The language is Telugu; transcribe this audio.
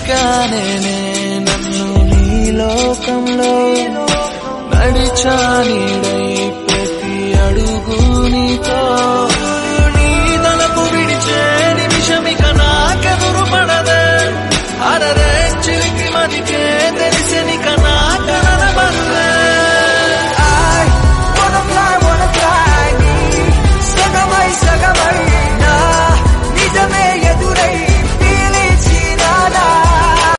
వెతికానే నన్ను నీ లోకంలో నడిచానిడై ప్రతి అడుగు నీతో నీ తలపు విడిచే నిమిషమిక నాకెదురు పడదే అరరే చిలికి మదికే